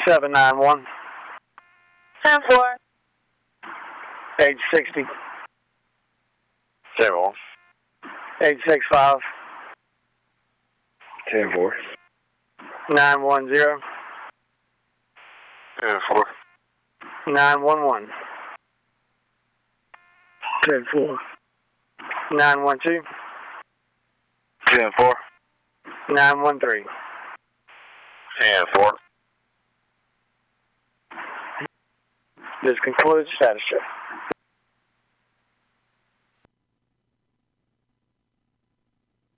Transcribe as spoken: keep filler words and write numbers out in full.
seven nine one. ten four. eight sixty. ten one. eight six five. ten four. nine one zero. ten four. nine one one. ten four. nine one two. ten four. nine one three. ten four. This concludes status check.